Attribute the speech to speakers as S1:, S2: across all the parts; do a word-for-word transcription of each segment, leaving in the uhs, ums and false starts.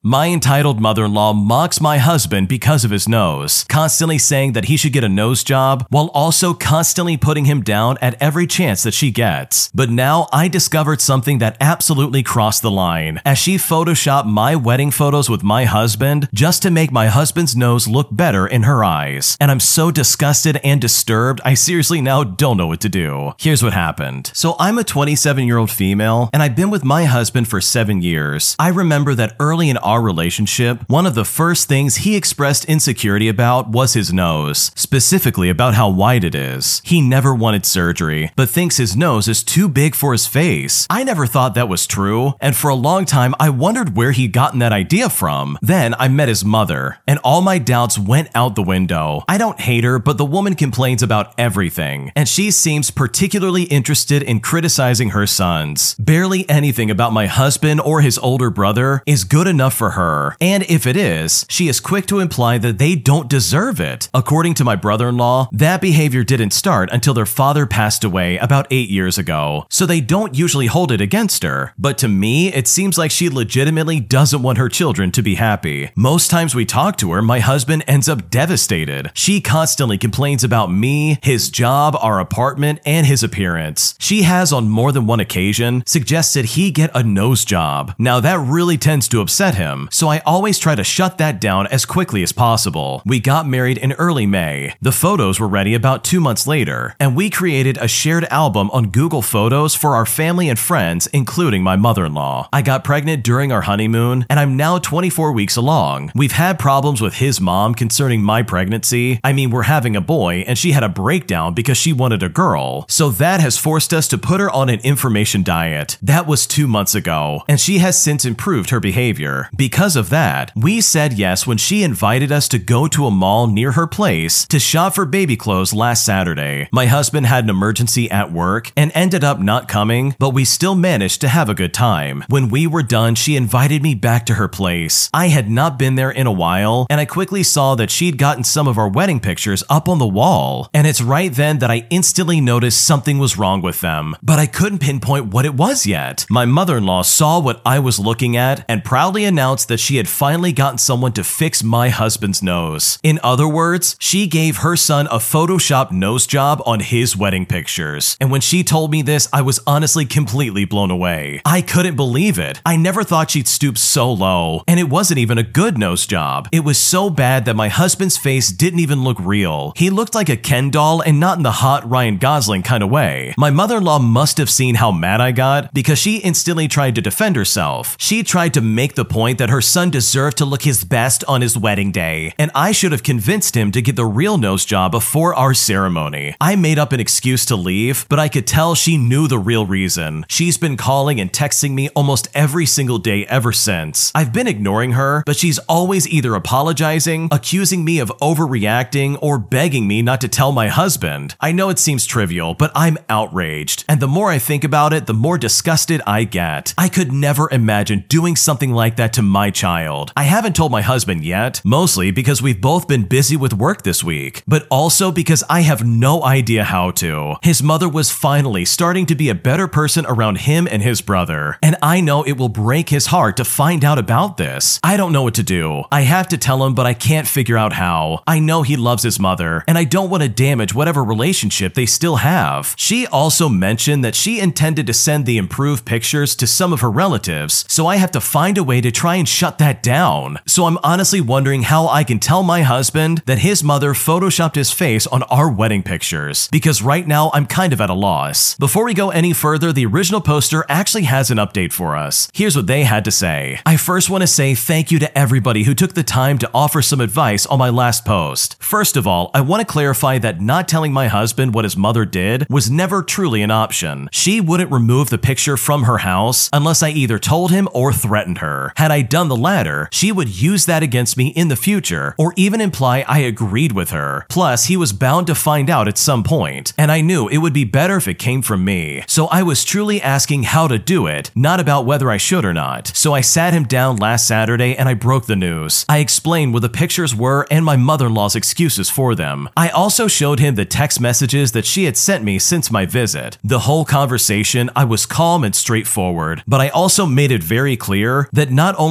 S1: My entitled mother-in-law mocks my husband because of his nose, constantly saying that he should get a nose job while also constantly putting him down at every chance that she gets. But now I discovered something that absolutely crossed the line, as she photoshopped my wedding photos with my husband just to make my husband's nose look better in her eyes. And I'm so disgusted and disturbed, I seriously now don't know what to do. Here's what happened. So I'm a twenty-seven-year-old female, and I've been with my husband for seven years. I remember that early in our relationship, one of the first things he expressed insecurity about was his nose, specifically about how wide it is. He never wanted surgery, but thinks his nose is too big for his face. I never thought that was true, and for a long time I wondered where he'd gotten that idea from. Then I met his mother, and all my doubts went out the window. I don't hate her, but the woman complains about everything, and she seems particularly interested in criticizing her sons. Barely anything about my husband or his older brother is good enough for her, and if it is, she is quick to imply that they don't deserve it. According to my brother-in-law, that behavior didn't start until their father passed away about eight years ago, so they don't usually hold it against her. But to me, it seems like she legitimately doesn't want her children to be happy. Most times we talk to her, my husband ends up devastated. She constantly complains about me, his job, our apartment, and his appearance. She has on more than one occasion suggested he get a nose job. Now that really tends to upset him, so I always try to shut that down as quickly as possible. We got married in early May. The photos were ready about two months later, and we created a shared album on Google Photos for our family and friends, including my mother-in-law. I got pregnant during our honeymoon, and I'm now twenty-four weeks along. We've had problems with his mom concerning my pregnancy. I mean, we're having a boy, and she had a breakdown because she wanted a girl, so that has forced us to put her on an information diet. That was two months ago, and she has since improved her behavior. Because of that, we said yes when she invited us to go to a mall near her place to shop for baby clothes last Saturday. My husband had an emergency at work and ended up not coming, but we still managed to have a good time. When we were done, she invited me back to her place. I had not been there in a while, and I quickly saw that she'd gotten some of our wedding pictures up on the wall, and it's right then that I instantly noticed something was wrong with them, but I couldn't pinpoint what it was yet. My mother-in-law saw what I was looking at and proudly announced that she had finally gotten someone to fix my husband's nose. In other words, she gave her son a Photoshop nose job on his wedding pictures. And when she told me this, I was honestly completely blown away. I couldn't believe it. I never thought she'd stoop so low, and it wasn't even a good nose job. It was so bad that my husband's face didn't even look real. He looked like a Ken doll, and not in the hot Ryan Gosling kind of way. My mother-in-law must have seen how mad I got, because she instantly tried to defend herself. She tried to make the point that her son deserved to look his best on his wedding day, and I should have convinced him to get the real nose job before our ceremony. I made up an excuse to leave, but I could tell she knew the real reason. She's been calling and texting me almost every single day ever since. I've been ignoring her, but she's always either apologizing, accusing me of overreacting, or begging me not to tell my husband. I know it seems trivial, but I'm outraged, and the more I think about it, the more disgusted I get. I could never imagine doing something like that to my child. I haven't told my husband yet, mostly because we've both been busy with work this week, but also because I have no idea how to. His mother was finally starting to be a better person around him and his brother, and I know it will break his heart to find out about this. I don't know what to do. I have to tell him, but I can't figure out how. I know he loves his mother, and I don't want to damage whatever relationship they still have. She also mentioned that she intended to send the improved pictures to some of her relatives, so I have to find a way to try and shut that down. So I'm honestly wondering how I can tell my husband that his mother photoshopped his face on our wedding pictures, because right now I'm kind of at a loss. Before we go any further, the original poster actually has an update for us. Here's what they had to say. I first want to say thank you to everybody who took the time to offer some advice on my last post. First of all, I want to clarify that not telling my husband what his mother did was never truly an option. She wouldn't remove the picture from her house unless I either told him or threatened her. Had I done the latter, she would use that against me in the future, or even imply I agreed with her. Plus, he was bound to find out at some point, and I knew it would be better if it came from me. So I was truly asking how to do it, not about whether I should or not. So I sat him down last Saturday and I broke the news. I explained what the pictures were and my mother-in-law's excuses for them. I also showed him the text messages that she had sent me since my visit. The whole conversation, I was calm and straightforward, but I also made it very clear that not only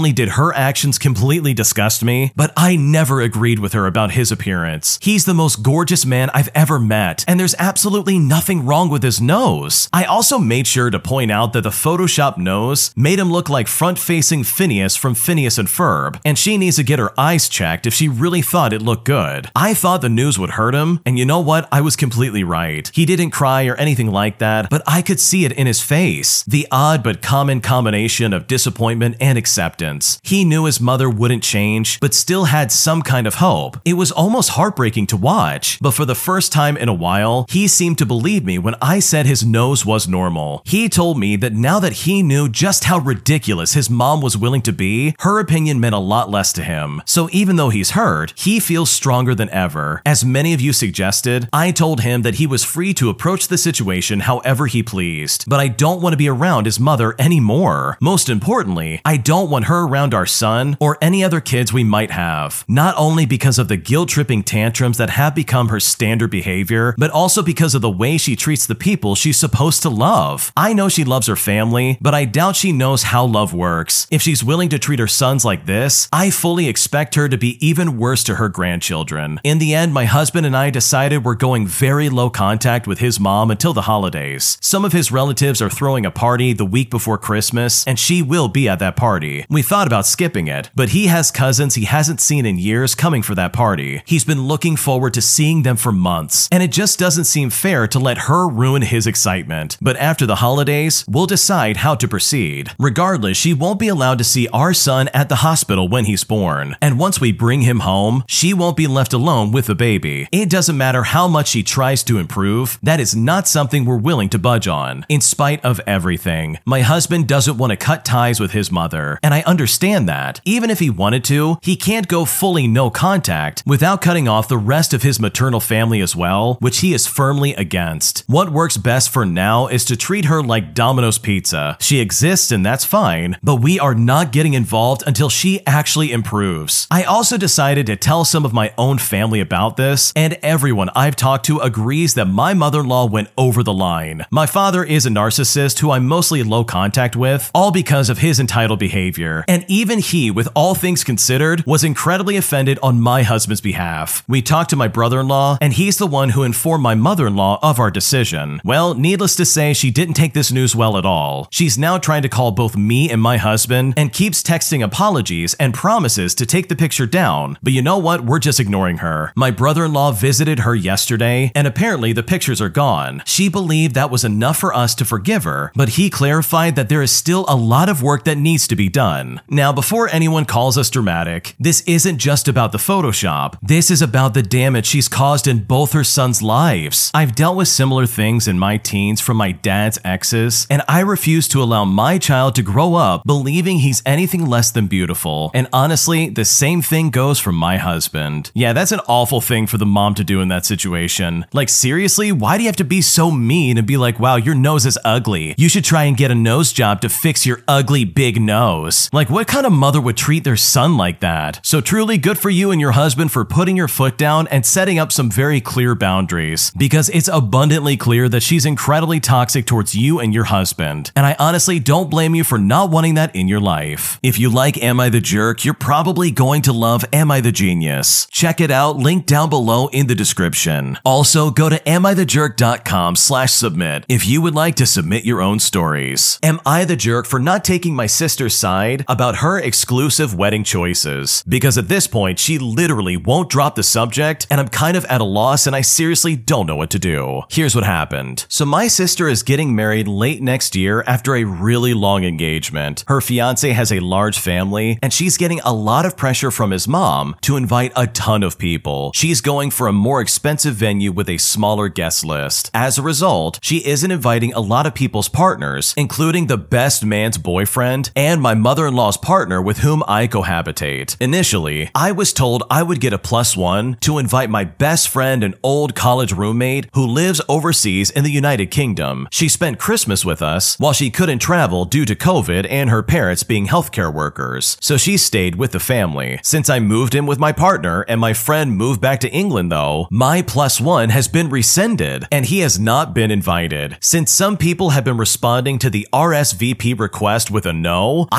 S1: only did her actions completely disgust me, but I never agreed with her about his appearance. He's the most gorgeous man I've ever met, and there's absolutely nothing wrong with his nose. I also made sure to point out that the Photoshop nose made him look like front-facing Phineas from Phineas and Ferb, and she needs to get her eyes checked if she really thought it looked good. I thought the news would hurt him, and you know what? I was completely right. He didn't cry or anything like that, but I could see it in his face. The odd but common combination of disappointment and acceptance. He knew his mother wouldn't change, but still had some kind of hope. It was almost heartbreaking to watch, but for the first time in a while, he seemed to believe me when I said his nose was normal. He told me that now that he knew just how ridiculous his mom was willing to be, her opinion meant a lot less to him. So even though he's hurt, he feels stronger than ever. As many of you suggested, I told him that he was free to approach the situation however he pleased, but I don't want to be around his mother anymore. Most importantly, I don't want her around our son or any other kids we might have, not only because of the guilt-tripping tantrums that have become her standard behavior, but also because of the way she treats the people she's supposed to love. I know she loves her family, but I doubt she knows how love works. If she's willing to treat her sons like this, I fully expect her to be even worse to her grandchildren. In the end, my husband and I decided we're going very low contact with his mom until the holidays. Some of his relatives are throwing a party the week before Christmas, and she will be at that party. We thought about skipping it, but he has cousins he hasn't seen in years coming for that party. He's been looking forward to seeing them for months, and it just doesn't seem fair to let her ruin his excitement. But after the holidays, we'll decide how to proceed. Regardless, she won't be allowed to see our son at the hospital when he's born, and once we bring him home, she won't be left alone with the baby. It doesn't matter how much she tries to improve, that is not something we're willing to budge on. In spite of everything, my husband doesn't want to cut ties with his mother, and I understand that. Even if he wanted to, he can't go fully no contact without cutting off the rest of his maternal family as well, which he is firmly against. What works best for now is to treat her like Domino's Pizza. She exists and that's fine, but we are not getting involved until she actually improves. I also decided to tell some of my own family about this, and everyone I've talked to agrees that my mother-in-law went over the line. My father is a narcissist who I'm mostly low contact with, all because of his entitled behavior, and even he, with all things considered, was incredibly offended on my husband's behalf. We talked to my brother-in-law, and he's the one who informed my mother-in-law of our decision. Well, needless to say, she didn't take this news well at all. She's now trying to call both me and my husband, and keeps texting apologies and promises to take the picture down, but you know what? We're just ignoring her. My brother-in-law visited her yesterday, and apparently the pictures are gone. She believed that was enough for us to forgive her, but he clarified that there is still a lot of work that needs to be done. Now, before anyone calls us dramatic, this isn't just about the Photoshop. This is about the damage she's caused in both her sons' lives. I've dealt with similar things in my teens from my dad's exes, and I refuse to allow my child to grow up believing he's anything less than beautiful. And honestly, the same thing goes for my husband. Yeah, that's an awful thing for the mom to do in that situation. Like, seriously, why do you have to be so mean and be like, wow, your nose is ugly. You should try and get a nose job to fix your ugly big nose. Like, what kind of mother would treat their son like that? So truly good for you and your husband for putting your foot down and setting up some very clear boundaries, because it's abundantly clear that she's incredibly toxic towards you and your husband. And I honestly don't blame you for not wanting that in your life. If you like Am I the Jerk, you're probably going to love Am I the Genius. Check it out, link down below in the description. Also, go to am I the jerk dot com slash submit if you would like to submit your own stories. Am I the jerk for not taking my sister's side about her exclusive wedding choices? Because at this point, she literally won't drop the subject, and I'm kind of at a loss and I seriously don't know what to do. Here's what happened. So my sister is getting married late next year after a really long engagement. Her fiance has a large family, and she's getting a lot of pressure from his mom to invite a ton of people. She's going for a more expensive venue with a smaller guest list. As a result, she isn't inviting a lot of people's partners, including the best man's boyfriend and my mother-in-law's partner with whom I cohabitate. Initially, I was told I would get a plus one to invite my best friend and old college roommate who lives overseas in the United Kingdom. She spent Christmas with us while she couldn't travel due to COVID and her parents being healthcare workers, so she stayed with the family. Since I moved in with my partner and my friend moved back to England though, my plus one has been rescinded and he has not been invited. Since some people have been responding to the R S V P request with a no, I thought he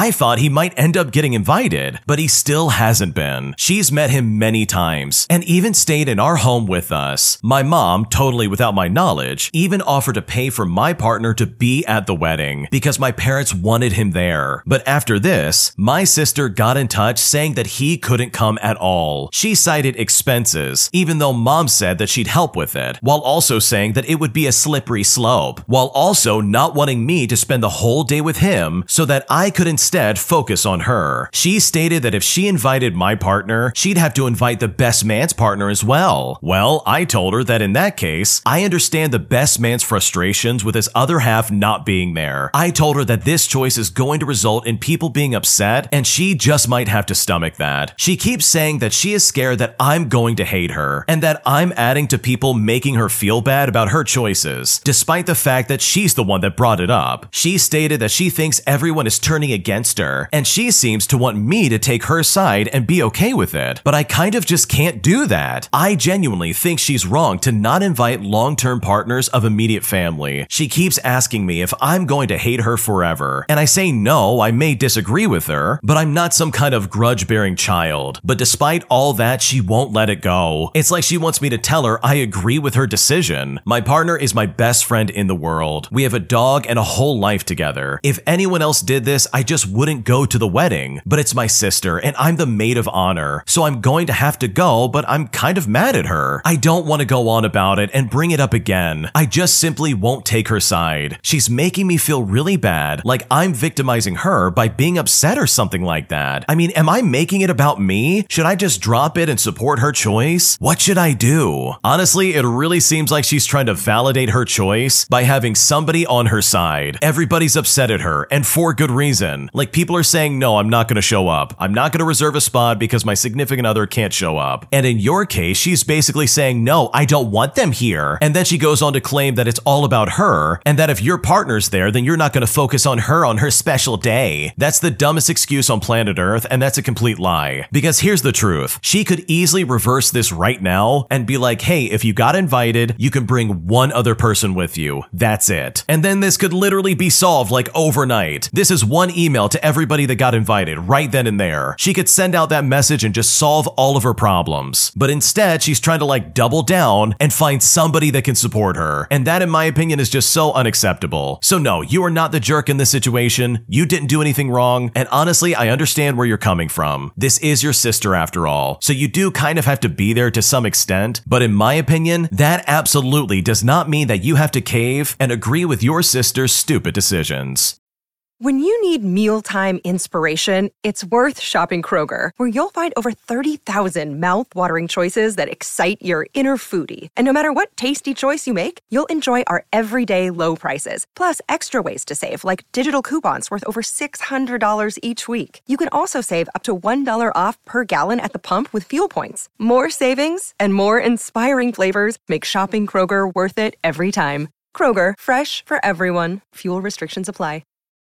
S1: he might end up getting invited, but he still hasn't been. She's met him many times and even stayed in our home with us. My mom, totally without my knowledge, even offered to pay for my partner to be at the wedding because my parents wanted him there. But after this, my sister got in touch saying that he couldn't come at all. She cited expenses, even though mom said that she'd help with it, while also saying that it would be a slippery slope, while also not wanting me to spend the whole day with him so that I could instead focus on her. She stated that if she invited my partner, she'd have to invite the best man's partner as well. Well, I told her that in that case, I understand the best man's frustrations with his other half not being there. I told her that this choice is going to result in people being upset and she just might have to stomach that. She keeps saying that she is scared that I'm going to hate her and that I'm adding to people making her feel bad about her choices, despite the fact that she's the one that brought it up. She stated that she thinks everyone is turning against her and she seems to want me to take her side and be okay with it, but I kind of just can't do that. I genuinely think she's wrong to not invite long-term partners of immediate family. She keeps asking me if I'm going to hate her forever, and I say no, I may disagree with her, but I'm not some kind of grudge-bearing child. But despite all that, she won't let it go. It's like she wants me to tell her I agree with her decision. My partner is my best friend in the world. We have a dog and a whole life together. If anyone else did this, I just wouldn't go to the wedding, but it's my sister and I'm the maid of honor, so I'm going to have to go, but I'm kind of mad at her. I don't want to go on about it and bring it up again. I just simply won't take her side. She's making me feel really bad, like I'm victimizing her by being upset or something like that. I mean, am I making it about me? Should I just drop it and support her choice? What should I do? Honestly, it really seems like she's trying to validate her choice by having somebody on her side. Everybody's upset at her, and for good reason. Like, people are saying, no, I'm not going to show up. I'm not going to reserve a spot because my significant other can't show up. And in your case, she's basically saying, no, I don't want them here. And then she goes on to claim that it's all about her, and that if your partner's there, then you're not going to focus on her on her special day. That's the dumbest excuse on planet Earth, and that's a complete lie. Because here's the truth. She could easily reverse this right now and be like, hey, if you got invited, you can bring one other person with you. That's it. And then this could literally be solved like overnight. This is one email to everybody that got invited right then and there. She could send out that message and just solve all of her problems. But instead, she's trying to like double down and find somebody that can support her. And that, in my opinion, is just so unacceptable. So no, you are not the jerk in this situation. You didn't do anything wrong. And honestly, I understand where you're coming from. This is your sister after all. So you do kind of have to be there to some extent. But in my opinion, that absolutely does not mean that you have to cave and agree with your sister's stupid decisions.
S2: When you need mealtime inspiration, it's worth shopping Kroger, where you'll find over thirty thousand mouth-watering choices that excite your inner foodie. And no matter what tasty choice you make, you'll enjoy our everyday low prices, plus extra ways to save, like digital coupons worth over six hundred dollars each week. You can also save up to one dollar off per gallon at the pump with fuel points. More savings and more inspiring flavors make shopping Kroger worth it every time. Kroger, fresh for everyone. Fuel restrictions apply.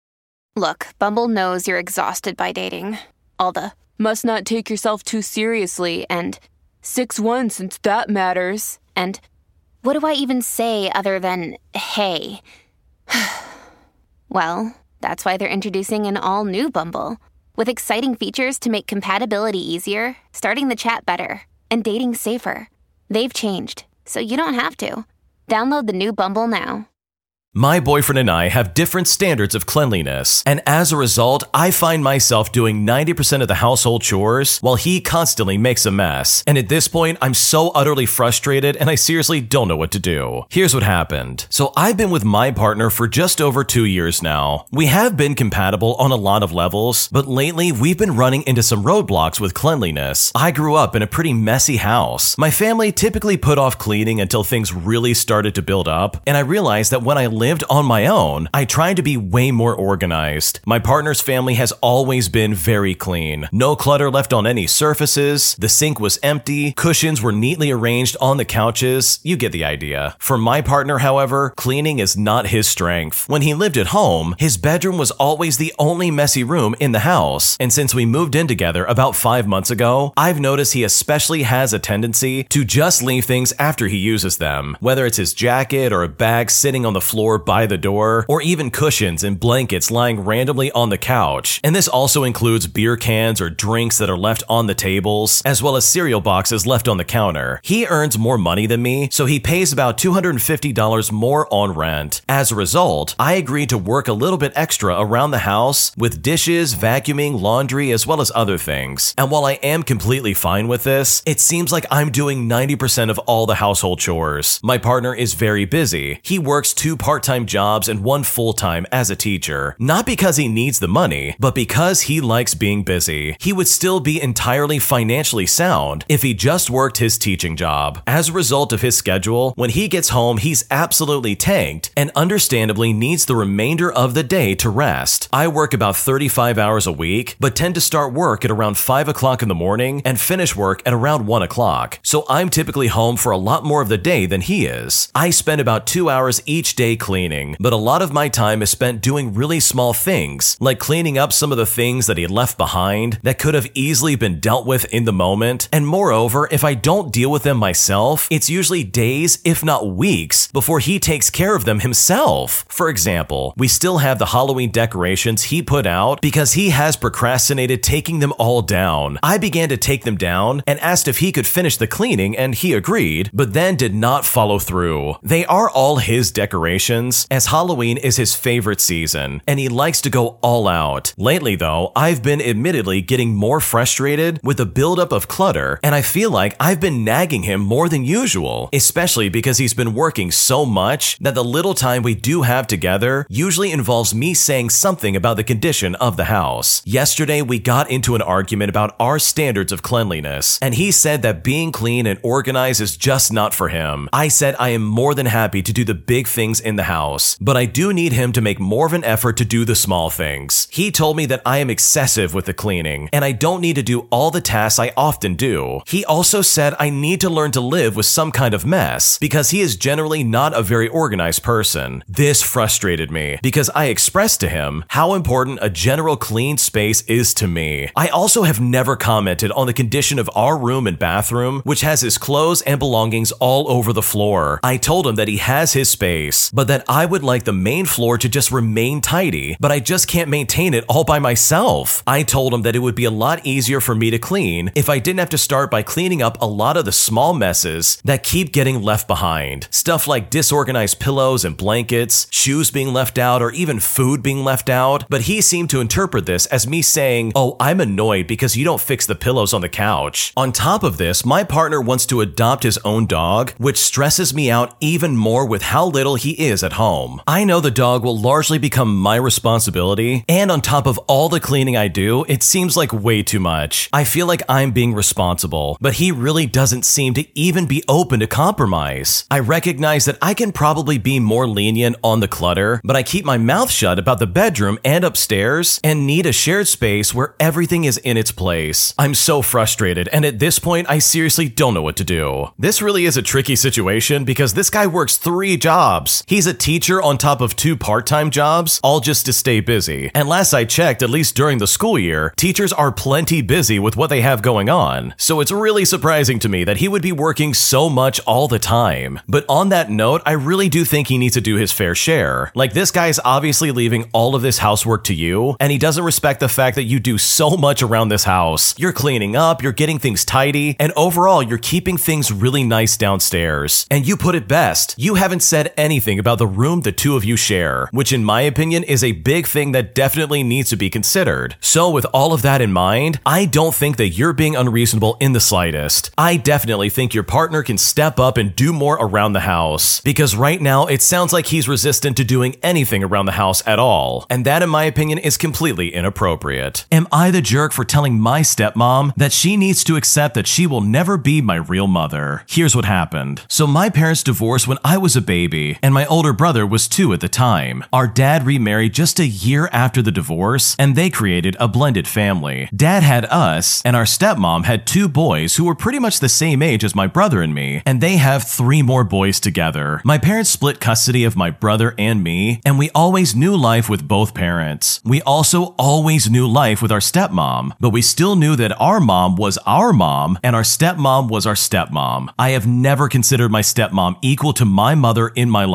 S3: Look, Bumble knows you're exhausted by dating. All the, must not take yourself too seriously, and six one since that matters, and what do I even say other than, hey? Well, that's why they're introducing an all-new Bumble, with exciting features to make compatibility easier, starting the chat better, and dating safer. They've changed, so you don't have to. Download the new Bumble now.
S1: My boyfriend and I have different standards of cleanliness, and as a result, I find myself doing ninety percent of the household chores while he constantly makes a mess. And at this point, I'm so utterly frustrated and I seriously don't know what to do. Here's what happened. So I've been with my partner for just over two years now. We have been compatible on a lot of levels, but lately we've been running into some roadblocks with cleanliness. I grew up in a pretty messy house. My family typically put off cleaning until things really started to build up, and I realized that when I lived on my own, I tried to be way more organized. My partner's family has always been very clean. No clutter left on any surfaces, the sink was empty, cushions were neatly arranged on the couches, you get the idea. For my partner, however, cleaning is not his strength. When he lived at home, his bedroom was always the only messy room in the house, and since we moved in together about five months ago, I've noticed he especially has a tendency to just leave things after he uses them, whether it's his jacket or a bag sitting on the floor floor by the door, or even cushions and blankets lying randomly on the couch. And this also includes beer cans or drinks that are left on the tables, as well as cereal boxes left on the counter. He earns more money than me, so he pays about two hundred fifty dollars more on rent. As a result, I agreed to work a little bit extra around the house with dishes, vacuuming, laundry, as well as other things. And while I am completely fine with this, it seems like I'm doing ninety percent of all the household chores. My partner is very busy. He works two part-time jobs and one full-time as a teacher. Not because he needs the money, but because he likes being busy. He would still be entirely financially sound if he just worked his teaching job. As a result of his schedule, when he gets home, he's absolutely tanked and understandably needs the remainder of the day to rest. I work about thirty-five hours a week, but tend to start work at around five o'clock in the morning and finish work at around one o'clock. So I'm typically home for a lot more of the day than he is. I spend about two hours each day cleaning, but a lot of my time is spent doing really small things, like cleaning up some of the things that he left behind that could have easily been dealt with in the moment. And moreover, if I don't deal with them myself, it's usually days, if not weeks, before he takes care of them himself. For example, we still have the Halloween decorations he put out because he has procrastinated taking them all down. I began to take them down and asked if he could finish the cleaning, and he agreed, but then did not follow through. They are all his decorations, as Halloween is his favorite season, and he likes to go all out. Lately though, I've been admittedly getting more frustrated with the buildup of clutter, and I feel like I've been nagging him more than usual, especially because he's been working so much that the little time we do have together usually involves me saying something about the condition of the house. Yesterday, we got into an argument about our standards of cleanliness, and he said that being clean and organized is just not for him. I said I am more than happy to do the big things in the house, but I do need him to make more of an effort to do the small things. He told me that I am excessive with the cleaning, and I don't need to do all the tasks I often do. He also said I need to learn to live with some kind of mess, because he is generally not a very organized person. This frustrated me, because I expressed to him how important a general clean space is to me. I also have never commented on the condition of our room and bathroom, which has his clothes and belongings all over the floor. I told him that he has his space, but that I would like the main floor to just remain tidy, but I just can't maintain it all by myself. I told him that it would be a lot easier for me to clean if I didn't have to start by cleaning up a lot of the small messes that keep getting left behind. Stuff like disorganized pillows and blankets, shoes being left out, or even food being left out. But he seemed to interpret this as me saying, "Oh, I'm annoyed because you don't fix the pillows on the couch." On top of this, my partner wants to adopt his own dog, which stresses me out even more with how little he is at home. I know the dog will largely become my responsibility, and on top of all the cleaning I do, it seems like way too much. I feel like I'm being responsible, but he really doesn't seem to even be open to compromise. I recognize that I can probably be more lenient on the clutter, but I keep my mouth shut about the bedroom and upstairs and need a shared space where everything is in its place. I'm so frustrated, and at this point, I seriously don't know what to do. This really is a tricky situation because this guy works three jobs. He's a teacher on top of two part-time jobs, all just to stay busy. And last I checked, at least during the school year, teachers are plenty busy with what they have going on. So it's really surprising to me that he would be working so much all the time. But on that note, I really do think he needs to do his fair share. Like, this guy's obviously leaving all of this housework to you, and he doesn't respect the fact that you do so much around this house. You're cleaning up, you're getting things tidy, and overall, you're keeping things really nice downstairs. And you put it best, you haven't said anything about the room the two of you share, which in my opinion is a big thing that definitely needs to be considered. So with all of that in mind, I don't think that you're being unreasonable in the slightest. I definitely think your partner can step up and do more around the house, because right now it sounds like he's resistant to doing anything around the house at all, and that in my opinion is completely inappropriate. Am I the jerk for telling my stepmom that she needs to accept that she will never be my real mother? Here's what happened. So my parents divorced when I was a baby, and my older brother was two at the time. Our dad remarried just a year after the divorce, and they created a blended family. Dad had us, and our stepmom had two boys who were pretty much the same age as my brother and me, and they have three more boys together. My parents split custody of my brother and me, and we always knew life with both parents. We also always knew life with our stepmom, but we still knew that our mom was our mom and our stepmom was our stepmom. I have never considered my stepmom equal to my mother in my life,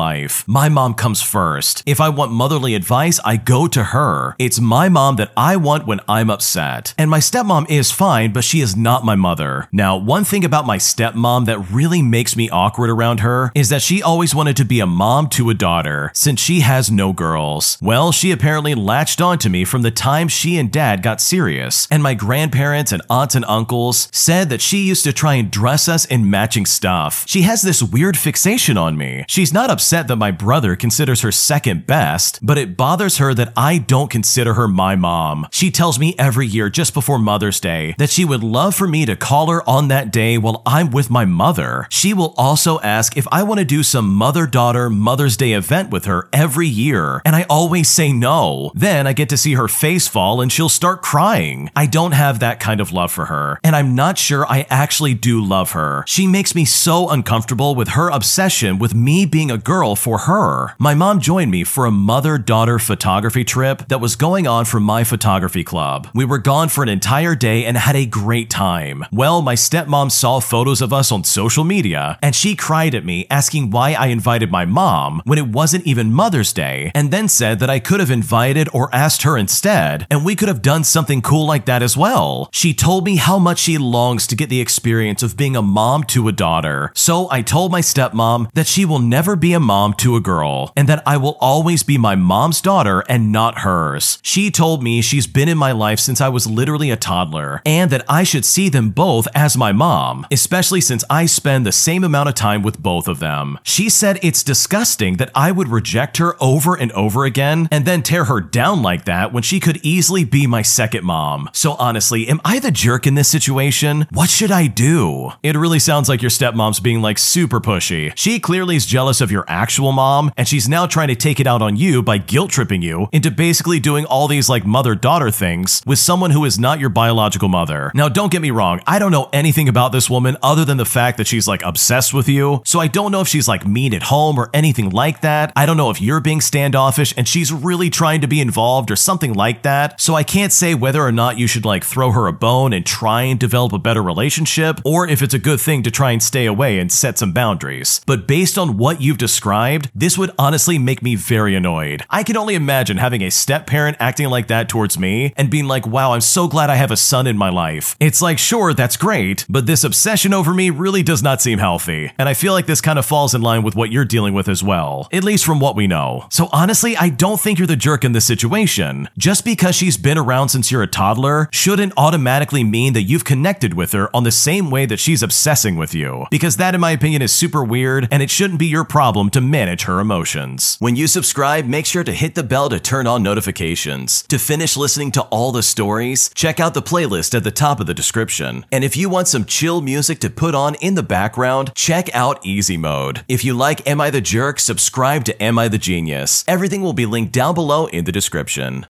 S1: My mom comes first. If I want motherly advice, I go to her. It's my mom that I want when I'm upset. And my stepmom is fine, but she is not my mother. Now, one thing about my stepmom that really makes me awkward around her is that she always wanted to be a mom to a daughter, since she has no girls. Well, she apparently latched onto me from the time she and dad got serious, and my grandparents and aunts and uncles said that she used to try and dress us in matching stuff. She has this weird fixation on me. She's not upset that my brother considers her second best, but it bothers her that I don't consider her my mom. She tells me every year just before Mother's Day that she would love for me to call her on that day while I'm with my mother. She will also ask if I want to do some mother-daughter Mother's Day event with her every year, and I always say no. Then I get to see her face fall and she'll start crying. I don't have that kind of love for her, and I'm not sure I actually do love her. She makes me so uncomfortable with her obsession with me being a girl for her. My mom joined me for a mother-daughter photography trip that was going on for my photography club. We were gone for an entire day and had a great time. Well, my stepmom saw photos of us on social media, and she cried at me asking why I invited my mom when it wasn't even Mother's Day, and then said that I could have invited or asked her instead, and we could have done something cool like that as well. She told me how much she longs to get the experience of being a mom to a daughter. So I told my stepmom that she will never be a mom to a girl, and that I will always be my mom's daughter and not hers. She told me she's been in my life since I was literally a toddler, and that I should see them both as my mom, especially since I spend the same amount of time with both of them. She said it's disgusting that I would reject her over and over again and then tear her down like that when she could easily be my second mom. So honestly, am I the jerk in this situation? What should I do? It really sounds like your stepmom's being like super pushy. She clearly is jealous of your actual mom, and she's now trying to take it out on you by guilt tripping you into basically doing all these like mother-daughter things with someone who is not your biological mother. Now, don't get me wrong, I don't know anything about this woman other than the fact that she's like obsessed with you, so I don't know if she's like mean at home or anything like that. I don't know if you're being standoffish and she's really trying to be involved or something like that, so I can't say whether or not you should like throw her a bone and try and develop a better relationship, or if it's a good thing to try and stay away and set some boundaries. But based on what you've described, this would honestly make me very annoyed. I can only imagine having a step-parent acting like that towards me and being like, wow, I'm so glad I have a son in my life. It's like, sure, that's great, but this obsession over me really does not seem healthy, and I feel like this kind of falls in line with what you're dealing with as well, at least from what we know. So honestly, I don't think you're the jerk in this situation. Just because she's been around since you're a toddler shouldn't automatically mean that you've connected with her on the same way that she's obsessing with you, because that in my opinion is super weird, and it shouldn't be your problem to manage her emotions. When you subscribe, make sure to hit the bell to turn on notifications. To finish listening to all the stories, check out the playlist at the top of the description. And if you want some chill music to put on in the background, check out Easy Mode. If you like Am I the Jerk, subscribe to Am I the Genius. Everything will be linked down below in the description.